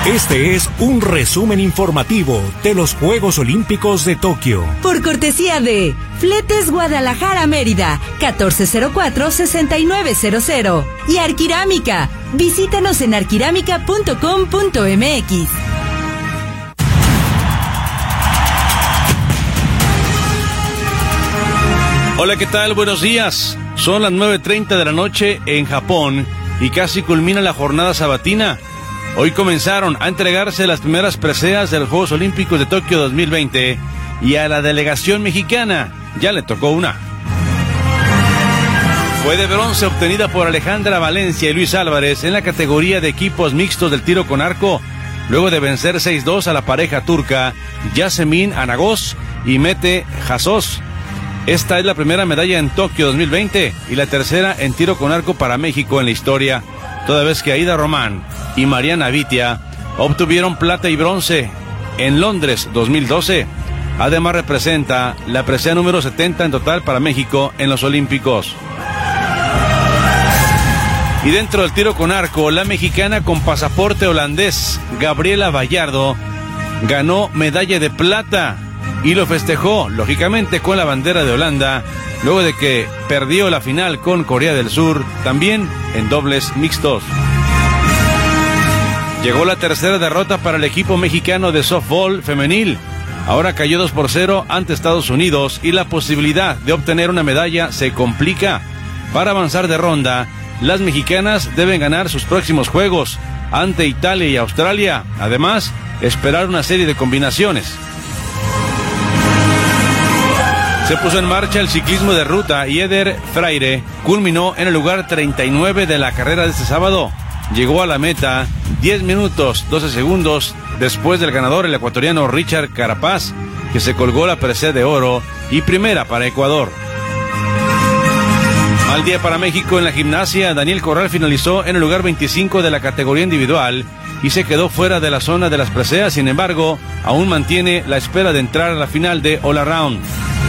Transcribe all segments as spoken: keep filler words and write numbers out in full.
Este es un resumen informativo de los Juegos Olímpicos de Tokio. Por cortesía de Fletes Guadalajara-Mérida, catorce cero cuatro, sesenta y nueve cero cero. Y Arquirámica. Visítanos en arquirámica punto com punto m x. Hola, ¿qué tal? Buenos días. Son las nueve treinta de la noche en Japón y casi culmina la jornada sabatina. Hoy comenzaron a entregarse las primeras preseas de los Juegos Olímpicos de Tokio dos mil veinte y a la delegación mexicana ya le tocó una. Fue de bronce obtenida por Alejandra Valencia y Luis Álvarez en la categoría de equipos mixtos del tiro con arco, luego de vencer seis dos a la pareja turca Yasemin Anagos y Mete Jassos. Esta es la primera medalla en Tokio dos mil veinte y la tercera en tiro con arco para México en la historia, toda vez que Aida Román y Mariana Vitia obtuvieron plata y bronce en Londres dos mil doce. Además representa la presea número setenta en total para México en los Olímpicos. Y dentro del tiro con arco, la mexicana con pasaporte holandés, Gabriela Vallardo, ganó medalla de plata y lo festejó, lógicamente, con la bandera de Holanda, luego de que perdió la final con Corea del Sur, también en dobles mixtos. Llegó la tercera derrota para el equipo mexicano de softball femenil. Ahora cayó dos por cero ante Estados Unidos y la posibilidad de obtener una medalla se complica. Para avanzar de ronda, las mexicanas deben ganar sus próximos juegos ante Italia y Australia. Además, esperar una serie de combinaciones. Se puso en marcha el ciclismo de ruta y Eder Freire culminó en el lugar treinta y nueve de la carrera de este sábado. Llegó a la meta diez minutos doce segundos después del ganador, el ecuatoriano Richard Carapaz, que se colgó la presea de oro y primera para Ecuador. Mal día para México en la gimnasia. Daniel Corral finalizó en el lugar veinticinco de la categoría individual y se quedó fuera de la zona de las preseas. Sin embargo, aún mantiene la espera de entrar a la final de All Around.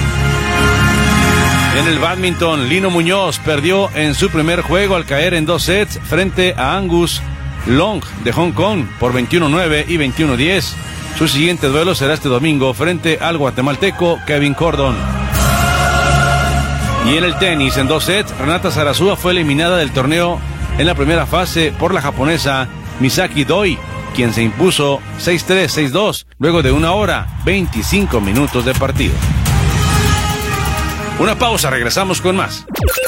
En el bádminton, Lino Muñoz perdió en su primer juego al caer en dos sets frente a Angus Long de Hong Kong por veintiuno nueve y veintiuno diez. Su siguiente duelo será este domingo frente al guatemalteco Kevin Cordon. Y en el tenis, en dos sets, Renata Zarazúa fue eliminada del torneo en la primera fase por la japonesa Misaki Doi, quien se impuso seis tres, seis dos luego de una hora, veinticinco minutos de partido. Una pausa, regresamos con más.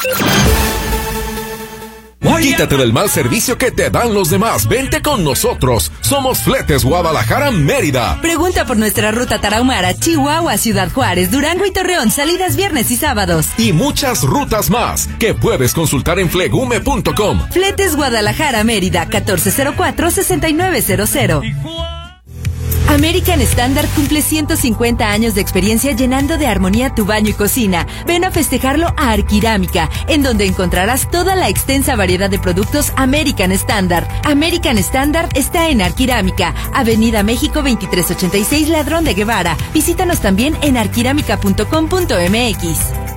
Quítate del mal servicio que te dan los demás. Vente con nosotros. Somos Fletes Guadalajara-Mérida. Pregunta por nuestra ruta Tarahumara, Chihuahua, Ciudad Juárez, Durango y Torreón. Salidas viernes y sábados. Y muchas rutas más que puedes consultar en flegume punto com. Fletes Guadalajara-Mérida, catorce cero cuatro, sesenta y nueve cero cero. American Standard cumple ciento cincuenta años de experiencia llenando de armonía tu baño y cocina. Ven a festejarlo a Arquirámica, en donde encontrarás toda la extensa variedad de productos American Standard. American Standard está en Arquirámica, Avenida México veintitrés ochenta y seis, Ladrón de Guevara. Visítanos también en arquirámica punto com punto m x.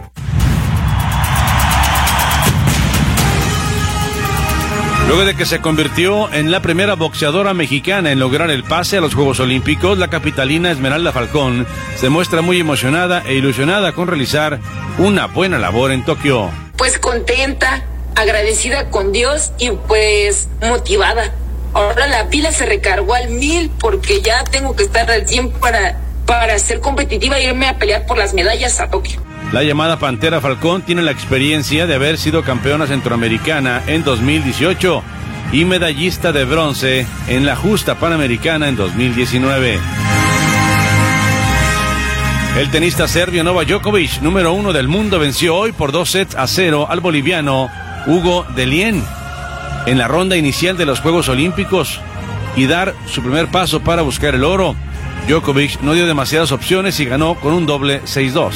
Luego de que se convirtió en la primera boxeadora mexicana en lograr el pase a los Juegos Olímpicos, la capitalina Esmeralda Falcón se muestra muy emocionada e ilusionada con realizar una buena labor en Tokio. Pues contenta, agradecida con Dios y pues motivada. Ahora la pila se recargó al mil porque ya tengo que estar al cien para, para ser competitiva e irme a pelear por las medallas a Tokio. La llamada Pantera Falcón tiene la experiencia de haber sido campeona centroamericana en dos mil dieciocho y medallista de bronce en la justa panamericana en dos mil diecinueve. El tenista serbio Novak Djokovic, número uno del mundo, venció hoy por dos sets a cero al boliviano Hugo Dellien en la ronda inicial de los Juegos Olímpicos y dar su primer paso para buscar el oro. Djokovic no dio demasiadas opciones y ganó con un doble seis dos.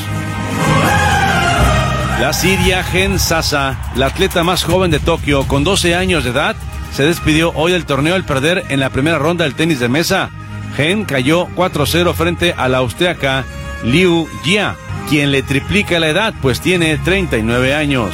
La siria Gen Sasa, la atleta más joven de Tokio con doce años de edad, se despidió hoy del torneo al perder en la primera ronda del tenis de mesa. Gen cayó cuatro cero frente a la austriaca Liu Jia, quien le triplica la edad, pues tiene treinta y nueve años.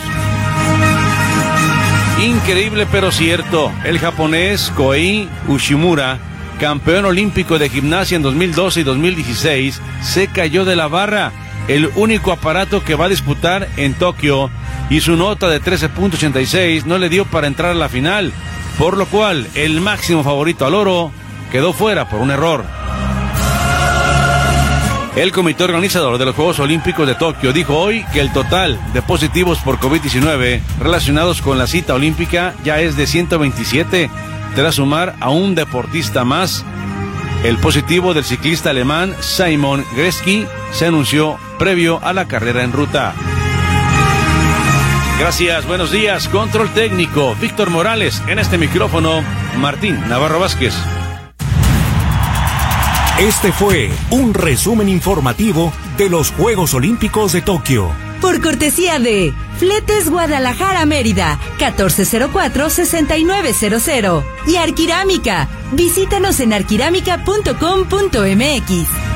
Increíble pero cierto, el japonés Kohei Ushimura campeón olímpico de gimnasia en dos mil doce y dos mil dieciséis, se cayó de la barra, el único aparato que va a disputar en Tokio, y su nota de trece punto ochenta y seis no le dio para entrar a la final, por lo cual el máximo favorito al oro quedó fuera por un error. El comité organizador de los Juegos Olímpicos de Tokio dijo hoy que el total de positivos por COVID diecinueve relacionados con la cita olímpica ya es de ciento veintisiete, tras sumar a un deportista más. El positivo del ciclista alemán Simon Geschke se anunció previo a la carrera en ruta. Gracias, buenos días. Control técnico, Víctor Morales. En este micrófono, Martín Navarro Vázquez. Este fue un resumen informativo de los Juegos Olímpicos de Tokio. Por cortesía de Fletes Guadalajara Mérida, catorce cero cuatro, sesenta y nueve cero cero. Y Arquirámica. Visítanos en arquirámica punto com punto m x.